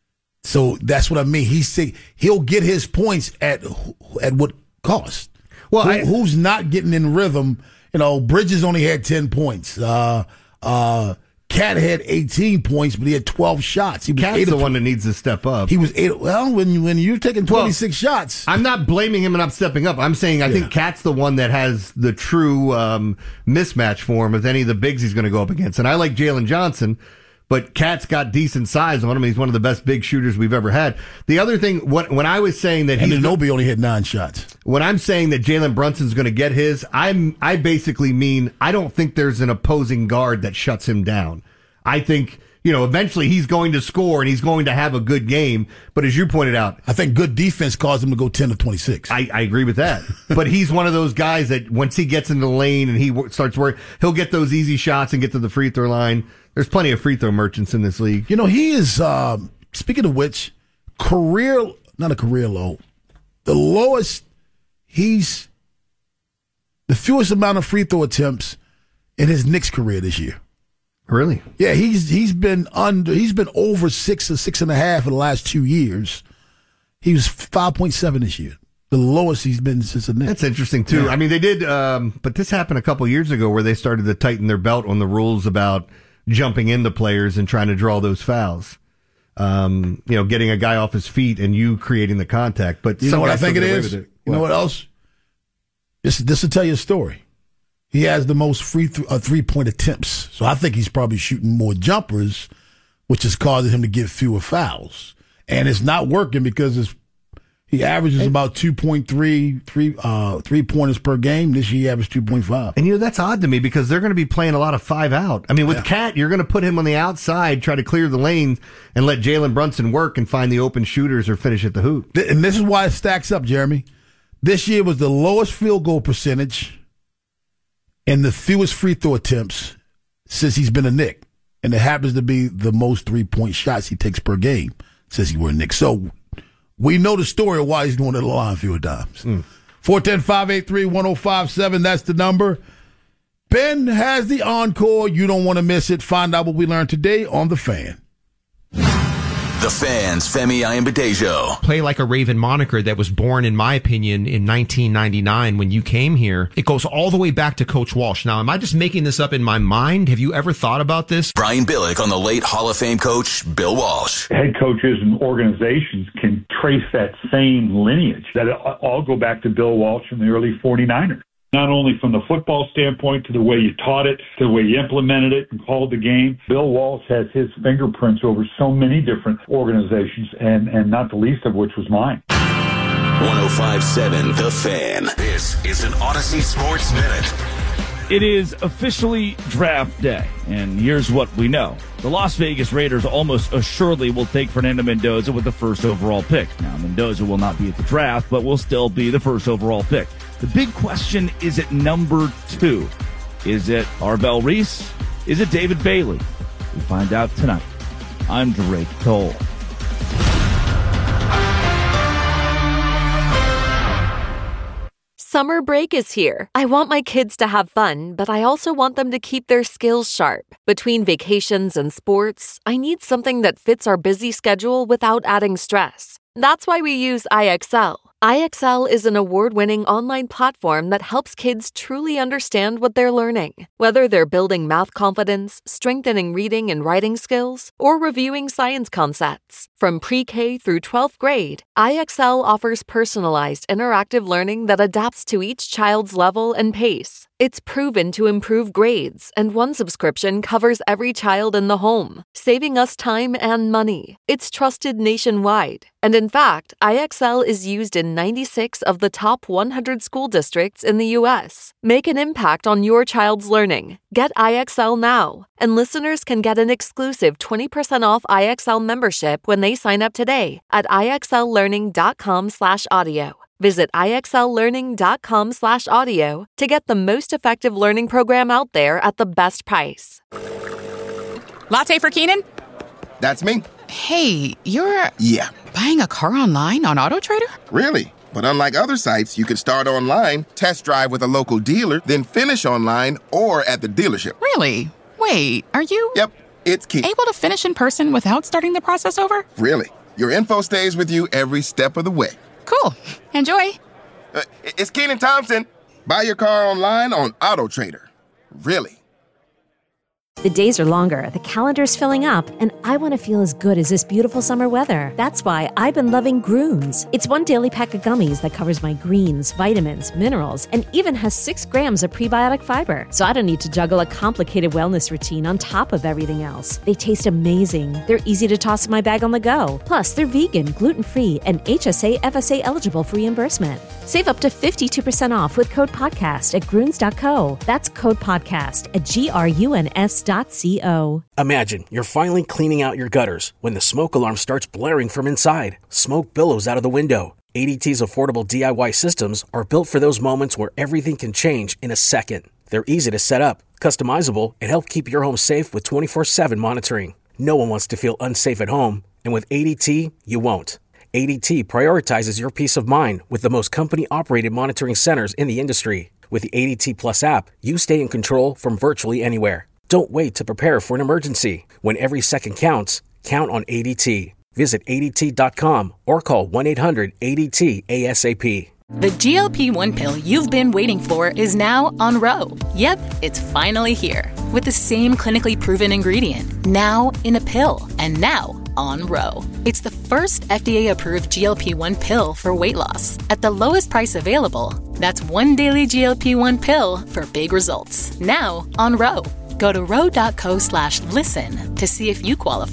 So that's what I mean. He's he'll get his points at at what cost. Well, Who, I, who's not getting in rhythm? You know, Bridges only had ten points. Uh, uh, Cat had eighteen points, but he had twelve shots. He was Cat's eight the of, one that needs to step up. He was eight. Well, when when you're taking twenty-six well, shots, I'm not blaming him and I'm stepping up. I'm saying I yeah. think Cat's the one that has the true um, mismatch for him of any of the bigs he's going to go up against. And I like Jalen Johnson, but Cat's got decent size on him. He's one of the best big shooters we've ever had. The other thing, what, when I was saying that and he's Anunoby only hit nine shots. When I'm saying that Jalen Brunson's going to get his, I'm I basically mean I don't think there's an opposing guard that shuts him down. I think, you know, eventually he's going to score and he's going to have a good game. But as you pointed out, I think good defense caused him to go ten to twenty-six. I, I agree with that. But he's one of those guys that once he gets into the lane and he w- starts working, he'll get those easy shots and get to the free throw line. There's plenty of free throw merchants in this league. You know, he is, um, speaking of which, career, not a career low, the lowest he's, the fewest amount of free throw attempts in his Knicks career this year. Really? Yeah, he's he's been under he's been over six or six and a half in the last two years. He was five point seven this year, the lowest he's been since the Knicks. That's interesting too. Yeah. I mean, they did, um, but this happened a couple years ago where they started to tighten their belt on the rules about jumping into players and trying to draw those fouls. Um, you know, getting a guy off his feet and you creating the contact. But you know what I think it is. It. You know what else? This this will tell you a story. He has the most free th- uh, three-point attempts. So I think he's probably shooting more jumpers, which is causing him to get fewer fouls. And it's not working because it's He averages about two point three three, uh, three pointers per game. This year he averaged two point five. And, you know, that's odd to me because they're going to be playing a lot of five out. I mean, with Yeah. Cat, you're going to put him on the outside, try to clear the lanes, and let Jalen Brunson work and find the open shooters or finish at the hoop. Th- And this is why it stacks up, Jeremy. This year was the lowest field goal percentage and the fewest free throw attempts since he's been a Knick. And it happens to be the most three-point shots he takes per game since he were a Knick. So we know the story of why he's going to the line fewer times. Mm. four one zero, five eight three, one zero five seven, that's the number. Ben has the encore. You don't want to miss it. Find out what we learned today on The Fan. The Fan's Femi Ayanbadejo. Play like a Raven moniker that was born, in my opinion, in nineteen ninety-nine when you came here. It goes all the way back to Coach Walsh. Now, am I just making this up in my mind? Have you ever thought about this? Brian Billick on the late Hall of Fame coach Bill Walsh. Head coaches and organizations can trace that same lineage, that all go back to Bill Walsh in the early forty-niners. Not only from the football standpoint to the way you taught it, to the way you implemented it and called the game. Bill Walsh has his fingerprints over so many different organizations, and, and not the least of which was mine. one oh five point seven The Fan. This is an Odyssey Sports Minute. It is officially draft day, and here's what we know. The Las Vegas Raiders almost assuredly will take Fernando Mendoza with the first overall pick. Now, Mendoza will not be at the draft, but will still be the first overall pick. The big question is at number two. Is it Arbel Reese? Is it David Bailey? We find out tonight. I'm Drake Toll. Summer break is here. I want my kids to have fun, but I also want them to keep their skills sharp. Between vacations and sports, I need something that fits our busy schedule without adding stress. That's why we use I X L. I X L is an award-winning online platform that helps kids truly understand what they're learning. Whether they're building math confidence, strengthening reading and writing skills, or reviewing science concepts. From pre-K through twelfth grade, I X L offers personalized interactive learning that adapts to each child's level and pace. It's proven to improve grades, and one subscription covers every child in the home, saving us time and money. It's trusted nationwide. And in fact, I X L is used in ninety-six of the top one hundred school districts in the U S. Make an impact on your child's learning. Get I X L now. And listeners can get an exclusive twenty percent off I X L membership when they sign up today at ixllearning.com slash audio. Visit ixllearning.com slash audio to get the most effective learning program out there at the best price. Latte for Keenan? That's me. Hey, you're... Yeah. Buying a car online on AutoTrader? Really? But unlike other sites, you can start online, test drive with a local dealer, then finish online or at the dealership. Really? Wait, are you... Yep, it's key. Able to finish in person without starting the process over? Really. Your info stays with you every step of the way. Cool. Enjoy. Uh, it's Keenan Thompson. Buy your car online on AutoTrader. Really. The days are longer, the calendar's filling up, and I want to feel as good as this beautiful summer weather. That's why I've been loving Grooms. It's one daily pack of gummies that covers my greens, vitamins, minerals, and even has six grams of prebiotic fiber. So I don't need to juggle a complicated wellness routine on top of everything else. They taste amazing. They're easy to toss in my bag on the go. Plus, they're vegan, gluten-free, and H S A F S A eligible for reimbursement. Save up to fifty-two percent off with code podcast at Grooms dot co. That's code podcast at G R U N S dot C O. Imagine you're finally cleaning out your gutters when the smoke alarm starts blaring from inside. Smoke billows out of the window. A D T's affordable D I Y systems are built for those moments where everything can change in a second. They're easy to set up, customizable, and help keep your home safe with twenty-four seven monitoring. No one wants to feel unsafe at home, and with A D T, you won't. A D T prioritizes your peace of mind with the most company-operated monitoring centers in the industry. With the A D T Plus app, you stay in control from virtually anywhere. Don't wait to prepare for an emergency. When every second counts, count on A D T. Visit A D T dot com or call one eight hundred A D T A S A P. The G L P one pill you've been waiting for is now on Ro. Yep, it's finally here. With the same clinically proven ingredient, now in a pill, and now on Ro. It's the first F D A-approved G L P one pill for weight loss at the lowest price available. That's one daily G L P one pill for big results. Now on Ro. Go to ro dot co slash listen to see if you qualify.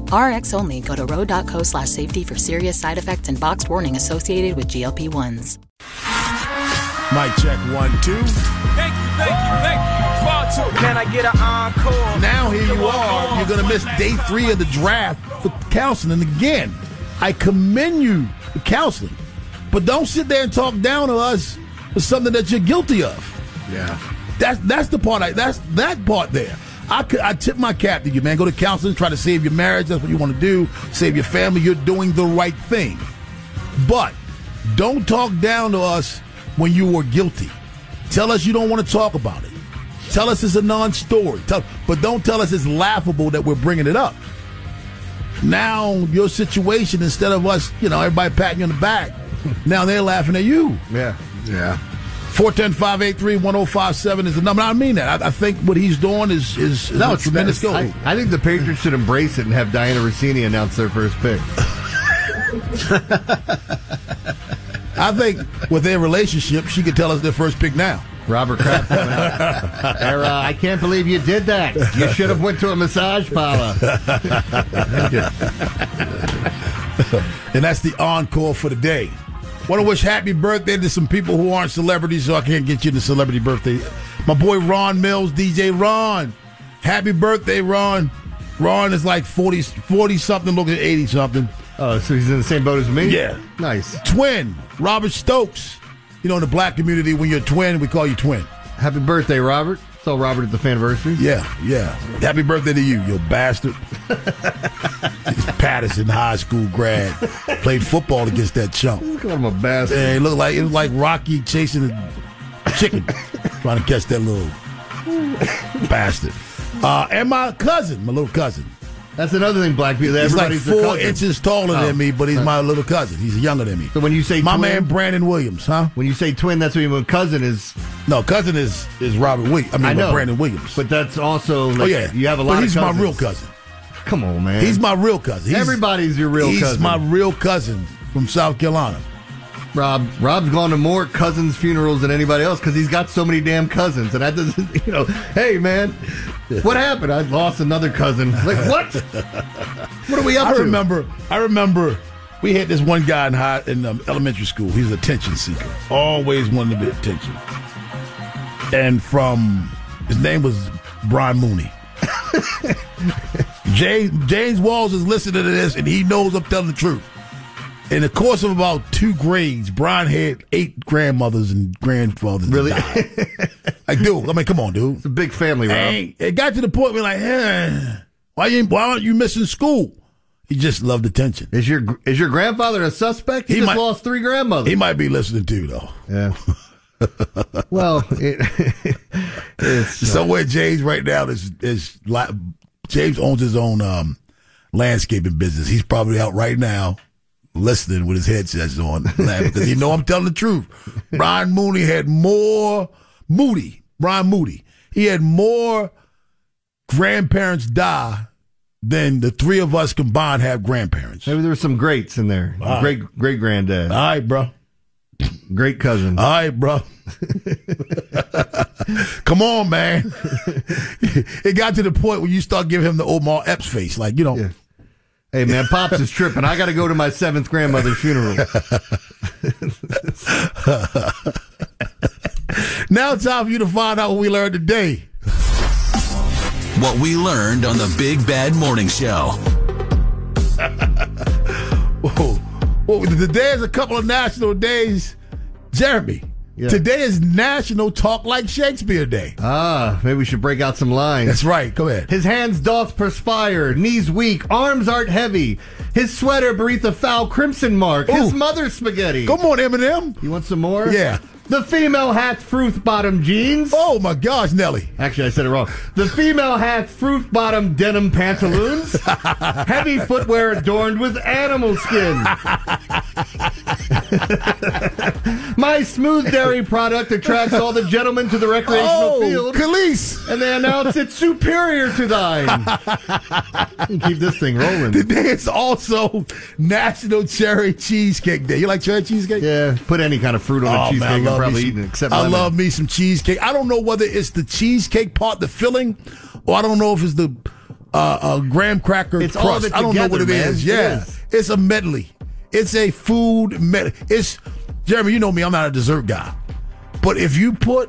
Rx only. Go to ro.co slash safety for serious side effects and boxed warning associated with G L P ones. Mic check one, two. Thank you, thank you, thank you. Far too. Can I get an encore? Now here you are. You're going to miss day three of the draft for counseling. Again, I commend you for counseling. But don't sit there and talk down to us for something that you're guilty of. Yeah. That's that's the part. I, that's that part there. I, could, I tip my cap to you, man. Go to counseling, try to save your marriage. That's what you want to do. Save your family. You're doing the right thing. But don't talk down to us when you were guilty. Tell us you don't want to talk about it. Tell us it's a non-story. Tell, but don't tell us it's laughable that we're bringing it up. Now, your situation, instead of us, you know, everybody patting you on the back, now they're laughing at you. Yeah. Yeah. four one zero, five eight three, one zero five seven is the number. I mean that. I, I think what he's doing is, is, is no, a it's tremendous goal. I, I think the Patriots should embrace it and have Diana Rossini announce their first pick. I think with their relationship, she could tell us their first pick now. Robert Kraft coming out. Era, I can't believe you did that. You should have went to a massage parlor. And that's the encore for the day. Want to wish happy birthday to some people who aren't celebrities, so I can't get you the celebrity birthday. My boy Ron Mills, D J Ron. Happy birthday, Ron. Ron is like forty, forty-something, looking at eighty-something. Oh, so he's in the same boat as me? Yeah. Nice. Twin, Robert Stokes. You know, in the black community, when you're a twin, we call you twin. Happy birthday, Robert. Saw Robert at the Faniversary. Yeah, yeah. Happy birthday to you, you bastard. He's Patterson High School grad. Played football against that chump. Call him a bastard. Yeah, it looked like it was like Rocky chasing a chicken, trying to catch that little bastard. Uh, and my cousin, my little cousin. That's another thing, black people. He's like Everybody's four inches taller Oh. than me, but he's my little cousin. He's younger than me. So when you say my twin, man Brandon Williams, huh? When you say twin, that's what you mean. Cousin is no cousin is is Robert Williams. I mean, I know, Brandon Williams. But that's also like, oh yeah, you have a lot. But he's of my cousins. real cousin. Come on, man. He's my real cousin. He's, Everybody's your real he's cousin. He's my real cousin from South Carolina. Rob, Rob's gone to more cousins' funerals than anybody else because he's got so many damn cousins. And that doesn't, you know, hey, man, what happened? I lost another cousin. Like, what? What are we up I to? remember, I remember we had this one guy in high, in um, elementary school. He was an attention seeker. Always wanted to be attention. And from, his name was Brian Mooney. James, James Walls is listening to this, and he knows I'm telling the truth. In the course of about two grades, Brian had eight grandmothers and grandfathers. Really? Like, dude, I mean, come on, dude. It's a big family, Rob. And it got to the point where, like, eh, why you why aren't you missing school? He just loved attention. Is your is your grandfather a suspect? He, He just might- lost three grandmothers. He might be listening too, though. Yeah. Well, it, it's somewhere James right now is is li- James owns his own um, landscaping business. He's probably out right now listening with his headsets on, laughing, because he know I'm telling the truth. Brian Mooney had more Moody. Brian Moody. He had more grandparents die than the three of us combined have grandparents. Maybe there were some greats in there. All right. Great great granddad. All right, bro. Great cousin. All right, bro. Come on, man. It got to the point where you start giving him the Omar Epps face. Like, you know. Yeah. Hey, man, Pops is tripping. I got to go to my seventh grandmother's funeral. Now it's time for you to find out what we learned today. What we learned on the Big Bad Morning Show. Whoa. Well, today is a couple of national days. Jeremy, Yeah. today is National Talk Like Shakespeare Day. Ah, maybe we should break out some lines. That's right. Go ahead. His hands doth perspire, knees weak, arms art heavy. His sweater beneath a foul crimson mark. His Ooh. mother's spaghetti. Come on, Eminem. You want some more? Yeah. The female hath fruit bottom jeans. Oh, my gosh, Nelly. Actually, I said it wrong. The female hath fruit bottom denim pantaloons. Heavy footwear adorned with animal skin. My smooth dairy product attracts all the gentlemen to the recreational Oh, field. Khalees. And they announce it's superior to thine. Keep this thing rolling. Today is also National Cherry Cheesecake Day. You like cherry cheesecake? Yeah, put any kind of fruit on a Oh, cheesecake. man, I I'm love probably me eating some, it, except I lemon. love me some cheesecake. I don't know whether it's the cheesecake part, the filling, or I don't know if it's the uh, uh, graham cracker It's crust. all of it I don't know what it together, is. man. It Yeah, is. it's a medley. It's a food medley. It's Jeremy. You know me. I'm not a dessert guy, but if you put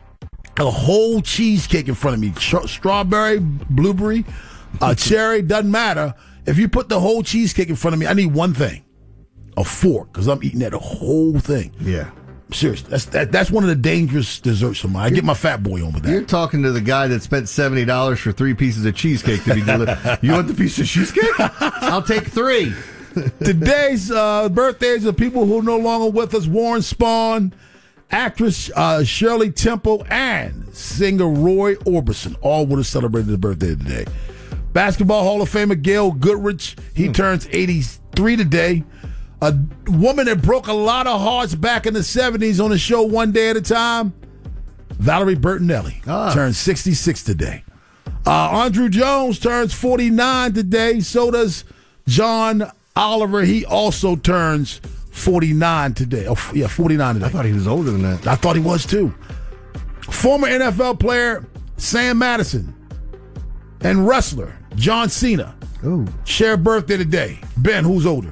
a whole cheesecake in front of me, ch- strawberry, blueberry, uh, cherry, doesn't matter. If you put the whole cheesecake in front of me, I need one thing: a fork, because I'm eating that whole thing. Yeah. Seriously, that's that, that's one of the dangerous desserts of mine. I get my fat boy on with that. You're talking to the guy that spent seventy dollars for three pieces of cheesecake to be delivered. You want the piece of cheesecake? I'll take three. Today's uh, birthdays of people who are no longer with us: Warren Spahn, actress uh, Shirley Temple, and singer Roy Orbison. All would have celebrated their birthday today. Basketball Hall of Famer Gail Goodrich, he hmm. turns eighty-three today. A woman that broke a lot of hearts back in the seventies on the show One Day at a Time, Valerie Bertinelli, ah. turns sixty-six today. Uh, Andrew Jones turns forty-nine today. So does John Oliver. He also turns forty-nine today. Oh, yeah, forty-nine today. I thought he was older than that. I thought he was too. Former N F L player Sam Madison and wrestler John Cena Ooh. share birthday today. Ben, who's older?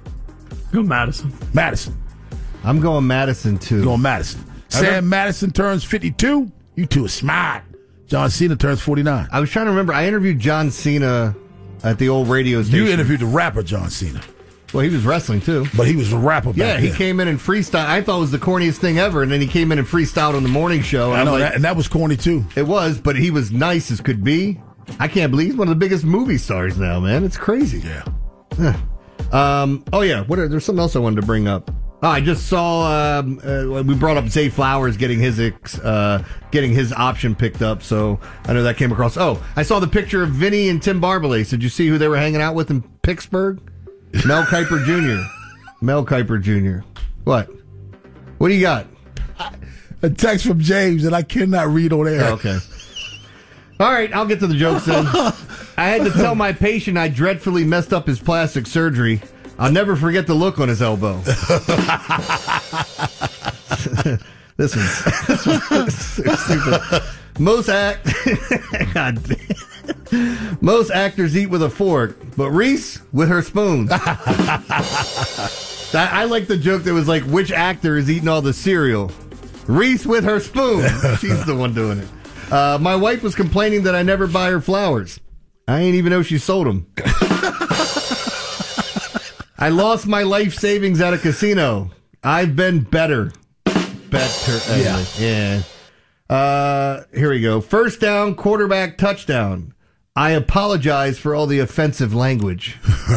Go Madison. Madison. I'm going Madison, too. Going Madison. Sam Madison turns fifty-two. You two are smart. John Cena turns forty-nine. I was trying to remember. I interviewed John Cena at the old radio station. You interviewed the rapper John Cena. Well, he was wrestling, too. But he was a rapper back Yeah, he then. came in and freestyle. I thought it was the corniest thing ever, and then he came in and freestyled on the morning show. And I know, I'm like, that, and that was corny, too. It was, but he was nice as could be. I can't believe he's one of the biggest movie stars now, man. It's crazy. Yeah. um. Oh, yeah. What are, there's something else I wanted to bring up. Oh, I just saw, um, uh, we brought up Zay Flowers getting his uh, getting his option picked up, so I know that came across. Oh, I saw the picture of Vinny and Tim Barbalay. Did you see who they were hanging out with in Pittsburgh? Mel Kiper Junior Mel Kiper Junior What? What do you got? A text from James that I cannot read on air. Oh, okay. All right, I'll get to the jokes then. I had to tell my patient I dreadfully messed up his plastic surgery. I'll never forget the look on his elbow. This is, this is so stupid. Most act, God damn. Most actors eat with a fork, but Reese with her spoon. That, I like the joke that was like, which actor is eating all the cereal? Reese with her spoon. She's the one doing it. Uh, my wife was complaining that I never buy her flowers. I ain't even know she sold them. I lost my life savings at a casino. I've been better. Better. Yeah. Yeah. Uh, here we go. First down, quarterback touchdown. I apologize for all the offensive language.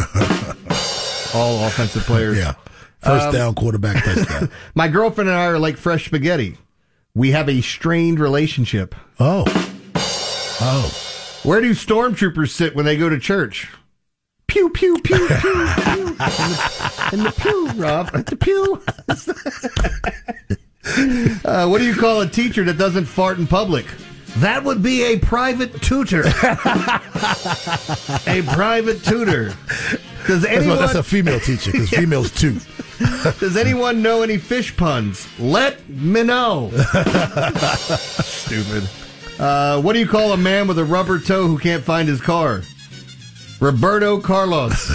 All offensive players. Yeah. First Um, down, quarterback touchdown. My girlfriend and I are like fresh spaghetti. We have a strained relationship. Oh. Oh. Where do stormtroopers sit when they go to church? Pew, pew, pew, pew, pew. In the, in the pew, Rob. At the pew. uh, what do you call a teacher that doesn't fart in public? That would be a private tutor. A private tutor. Does That's, anyone... what, that's a female teacher, because females too. Does anyone know any fish puns? Let me know. Stupid. Uh, what do you call a man with a rubber toe who can't find his car? Roberto Carlos.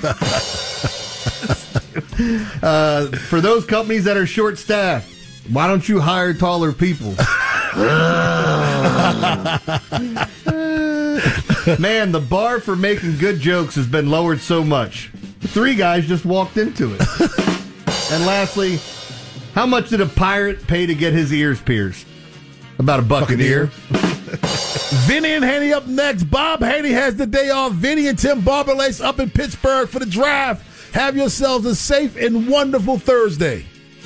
uh, for those companies that are short-staffed, why don't you hire taller people? Man, the bar for making good jokes has been lowered so much. Three guys just walked into it. And lastly, how much did a pirate pay to get his ears pierced? About a buck an ear. Vinny and Haney up next. Bob Haney has the day off. Vinny and Tim Barbalay up in Pittsburgh for the draft. Have yourselves a safe and wonderful Thursday.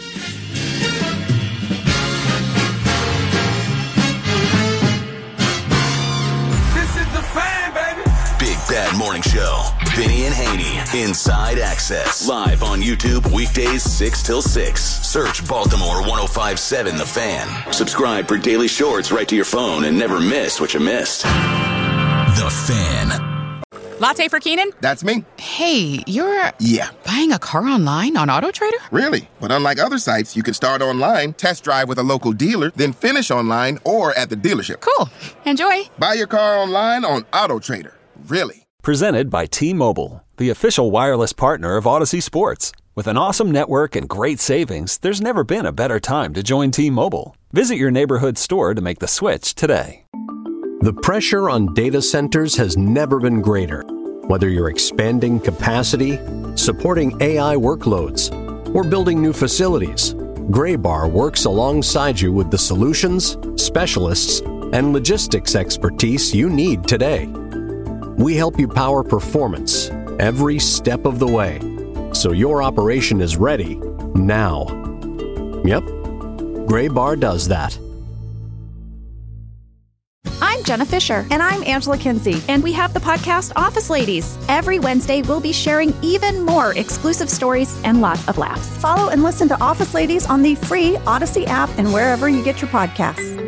This is the fan, baby. Big Bad Morning Show. Vinny and Haney. Inside Access. Live on YouTube weekdays six till six. Search Baltimore one oh five point seven The Fan. Subscribe for daily shorts right to your phone and never miss what you missed. The Fan. Latte for Keenan? That's me. Hey, you're... Yeah. Buying a car online on AutoTrader? Really? But unlike other sites, you can start online, test drive with a local dealer, then finish online or at the dealership. Cool. Enjoy. Buy your car online on AutoTrader. really. Presented by T-Mobile, the official wireless partner of Odyssey Sports. With an awesome network and great savings, there's never been a better time to join T-Mobile. Visit your neighborhood store to make the switch today. The pressure on data centers has never been greater. Whether you're expanding capacity, supporting A I workloads, or building new facilities, Graybar works alongside you with the solutions, specialists, and logistics expertise you need today. We help you power performance every step of the way, so your operation is ready now. Yep, Graybar does that. I'm Jenna Fisher. And I'm Angela Kinsey. And we have the podcast Office Ladies. Every Wednesday, we'll be sharing even more exclusive stories and lots of laughs. Follow and listen to Office Ladies on the free Odyssey app and wherever you get your podcasts.